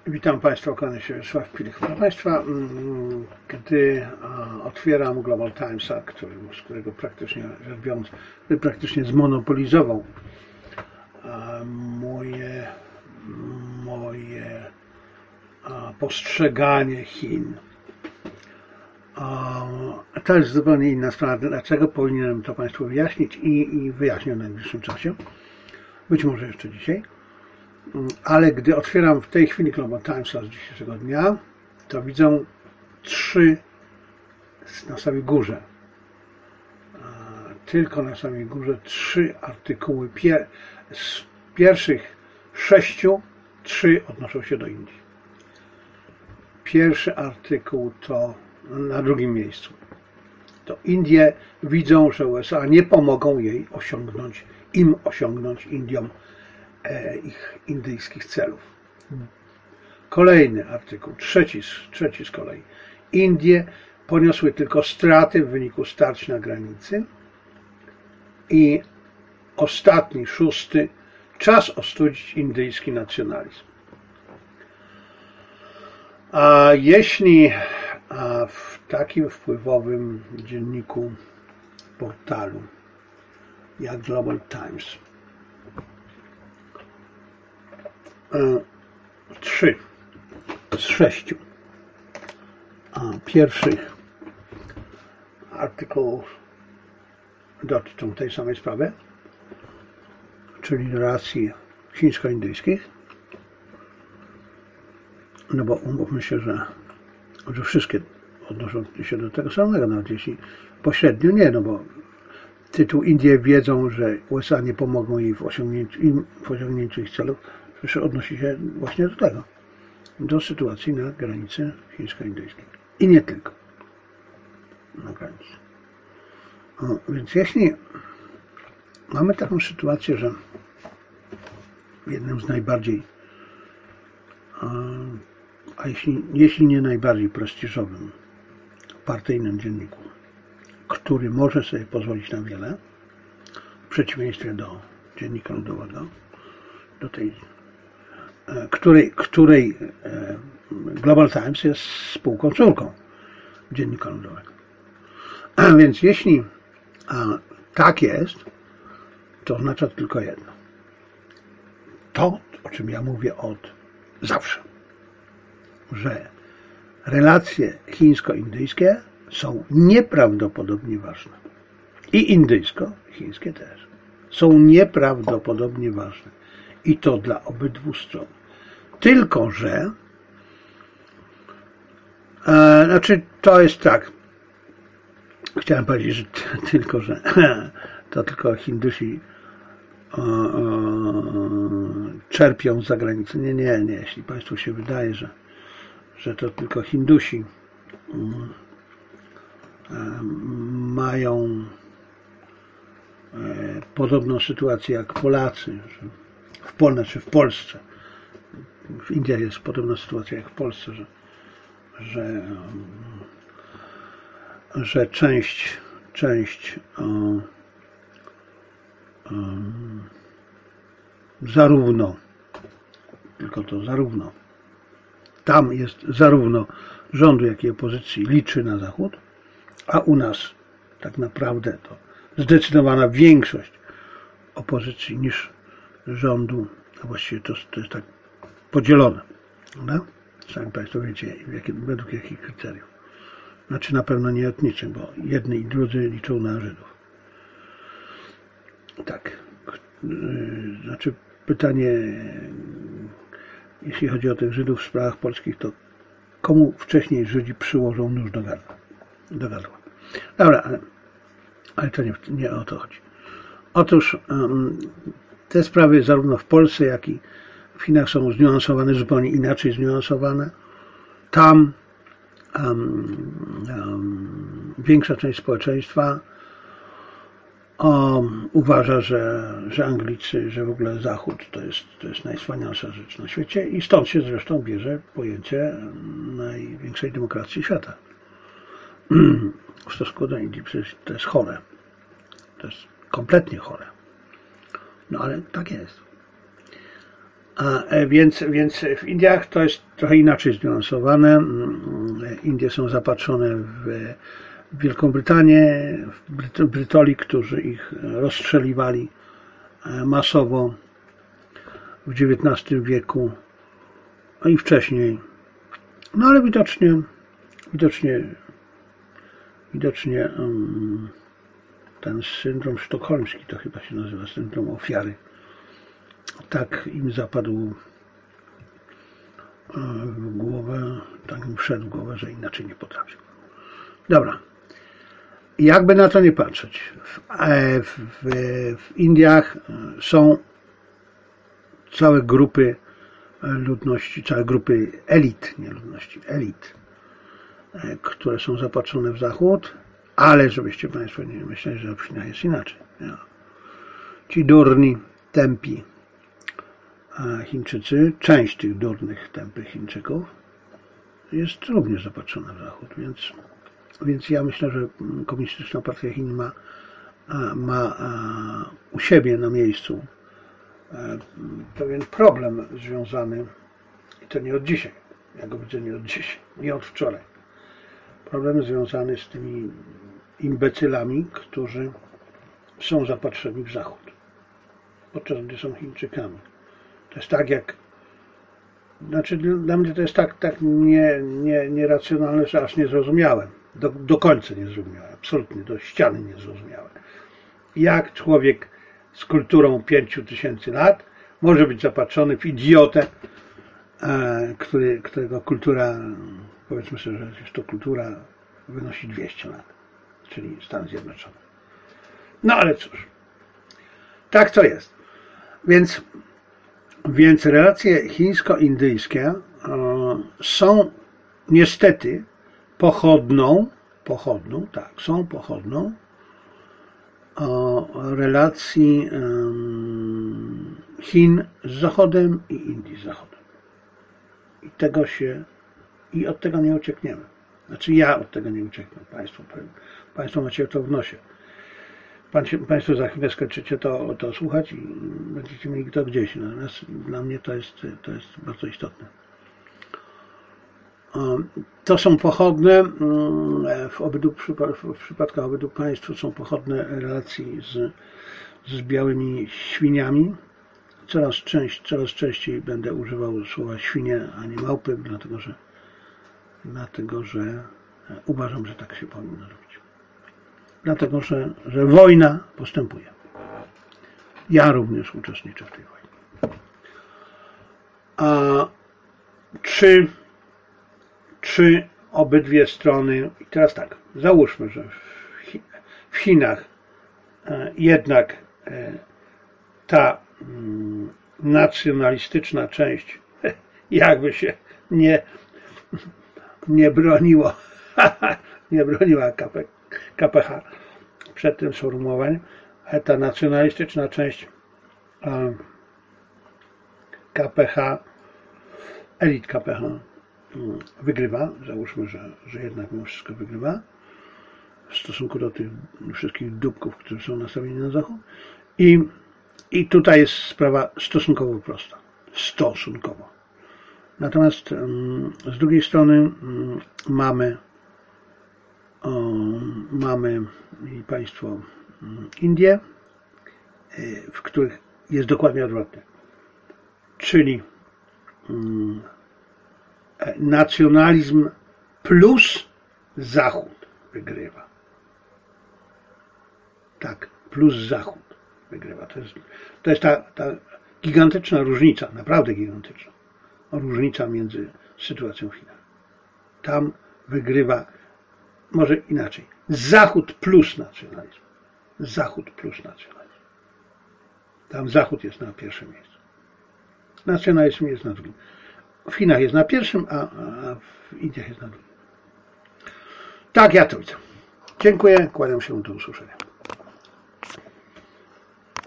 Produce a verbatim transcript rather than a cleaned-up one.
Witam Państwa, kłaniam się Wiesław Pilich. Proszę Państwa, gdy otwieram Global Timesa, który, z którego praktycznie rzecz biorąc, praktycznie zmonopolizował moje, moje postrzeganie Chin. To jest zupełnie inna sprawa. Dlaczego powinienem to Państwu wyjaśnić i, i wyjaśnię w najbliższym czasie. Być może jeszcze dzisiaj. Ale gdy otwieram w tej chwili Global Timesa z dzisiejszego dnia, to widzę trzy na samej górze. Tylko na samej górze trzy artykuły. Pier z pierwszych sześciu, trzy odnoszą się do Indii. Pierwszy artykuł to na drugim miejscu. To Indie widzą, że U S A nie pomogą jej osiągnąć, im osiągnąć Indiom ich indyjskich celów. Kolejny artykuł, trzeci, trzeci z kolei. Indie poniosły tylko straty w wyniku starć na granicy. I ostatni, szósty, czas ostudzić indyjski nacjonalizm. A jeśli a w takim wpływowym dzienniku, portalu jak Global Times trzy z sześciu pierwszych artykułów dotyczą tej samej sprawy, czyli relacji chińsko-indyjskich, no bo umówmy się, że, że wszystkie odnoszą się do tego samego, nawet jeśli pośrednio nie, no bo tytuł Indie wiedzą, że U S A nie pomogą jej w osiągnięciu, im w osiągnięciu ich celów, przecież odnosi się właśnie do tego, do sytuacji na granicy chińsko-indyjskiej. I nie tylko na granicy. O, więc jeśli mamy taką sytuację, że w jednym z najbardziej, a, a jeśli, jeśli nie najbardziej prestiżowym partyjnym dzienniku, który może sobie pozwolić na wiele, w przeciwieństwie do Dziennika Ludowego, do tej, której, której Global Times jest spółką córką Dziennika Ludowego. A więc jeśli a, tak jest, to oznacza tylko jedno. To, o czym ja mówię od zawsze, że relacje chińsko-indyjskie są nieprawdopodobnie ważne. I indyjsko-chińskie też. Są nieprawdopodobnie ważne. I to dla obydwu stron. Tylko, że e, znaczy to jest tak. Chciałem powiedzieć, że t, tylko, że to tylko Hindusi e, e, czerpią z zagranicy. Nie, nie, nie. Jeśli Państwu się wydaje, że, że to tylko Hindusi e, mają e, podobną sytuację jak Polacy, że w Polsce czy w Polsce. W Indiach jest podobna sytuacja jak w Polsce, że, że, że część, część um, um, zarówno, tylko to zarówno, tam jest zarówno rządu, jak i opozycji liczy na Zachód, a u nas tak naprawdę to zdecydowana większość opozycji niż rządu, a właściwie to, to jest tak podzielone. No? Sami Państwo wiecie, jakie, według jakich kryteriów. Znaczy na pewno nie etniczych, bo jedni i drudzy liczą na Żydów. Tak. Znaczy pytanie, jeśli chodzi o tych Żydów w sprawach polskich, to komu wcześniej Żydzi przyłożą nóż do gardła? Do gardła. Dobra, ale, ale to nie, nie o to chodzi. Otóż um, te sprawy zarówno w Polsce, jak i w Chinach są zniuansowane, zupełnie inaczej zniuansowane. Tam um, um, większa część społeczeństwa um, uważa, że, że Anglicy, że w ogóle Zachód to jest, to jest najwspanialsza rzecz na świecie i stąd się zresztą bierze pojęcie największej demokracji świata. W stosunku do Indii przecież to jest chore. To jest kompletnie chore. No ale tak jest. A, więc, więc w Indiach to jest trochę inaczej zbilansowane. Indie są zapatrzone w Wielką Brytanię, w Brytoli, którzy ich rozstrzeliwali masowo w dziewiętnastym wieku, a i wcześniej. No ale widocznie, widocznie, widocznie um, ten syndrom sztokholmski, to chyba się nazywa syndrom ofiary, tak im zapadł w głowę, tak im wszedł w głowę, że inaczej nie potrafił. Dobra. Jakby na to nie patrzeć, w, w, w Indiach są całe grupy ludności, całe grupy elit, nie ludności, elit, które są zapatrzone w Zachód, ale żebyście Państwo nie myśleli, że w Chinach jest inaczej. Ja. Ci durni, tępi Chińczycy, część tych durnych, tępych Chińczyków jest również zapatrzona w Zachód, więc, więc ja myślę, że Komunistyczna Partia Chin ma, ma u siebie na miejscu pewien problem związany, i to nie od dzisiaj, ja go widzę nie od dzisiaj, nie od wczoraj. Problem związany z tymi imbecylami, którzy są zapatrzeni w Zachód, podczas gdy są Chińczykami. To jest tak jak, znaczy dla mnie to jest tak, tak nie, nie, nieracjonalne, że aż nie zrozumiałem. Do, do końca nie zrozumiałem, absolutnie, do ściany nie zrozumiałem. Jak człowiek z kulturą pięciu tysięcy lat może być zapatrzony w idiotę, e, który, którego kultura, powiedzmy sobie, że to kultura wynosi dwieście lat, czyli Stany Zjednoczone. No ale cóż, tak to jest. Więc, więc relacje chińsko-indyjskie e, są niestety pochodną, pochodną, tak, są pochodną o relacji um, Chin z Zachodem i Indii z Zachodem. I tego się, i od tego nie uciekniemy. Znaczy ja od tego nie ucieknę. Państwo, Państwo macie to w nosie. Państwo za chwilę skończycie to, to słuchać i będziecie mieli to gdzieś. Natomiast dla mnie to jest, to jest bardzo istotne. To są pochodne, w, obydwu, w przypadkach obydwu państw są pochodne relacji z, z białymi świniami. Coraz, część, coraz częściej będę używał słowa świnie, a nie małpy, dlatego że, dlatego, że uważam, że tak się powinno robić. Dlatego, że, że wojna postępuje. Ja również uczestniczę w tej wojnie. A czy Czy obydwie strony, i teraz tak, załóżmy, że w Chinach jednak ta nacjonalistyczna część jakby się nie, nie broniło, nie broniła K P H przed tym sformułowaniem, ale ta nacjonalistyczna część K P H, elit K P H wygrywa, załóżmy, że, że jednak mimo wszystko wygrywa w stosunku do tych wszystkich dupków, którzy są nastawieni na Zachód. I, i tutaj jest sprawa stosunkowo prosta. Stosunkowo. Natomiast um, z drugiej strony um, mamy um, mamy i państwo um, Indie, y, w których jest dokładnie odwrotnie. Czyli um, nacjonalizm plus Zachód wygrywa. Tak, plus Zachód wygrywa. To jest, to jest ta, ta gigantyczna różnica, naprawdę gigantyczna różnica między sytuacją w Chinach. Tam wygrywa, może inaczej, Zachód plus nacjonalizm. Zachód plus nacjonalizm. Tam Zachód jest na pierwszym miejscu. Nacjonalizm jest na drugim. W Chinach jest na pierwszym, a, a w Indiach jest na drugim. Tak, ja to widzę. Dziękuję, kłaniam się, do usłyszenia.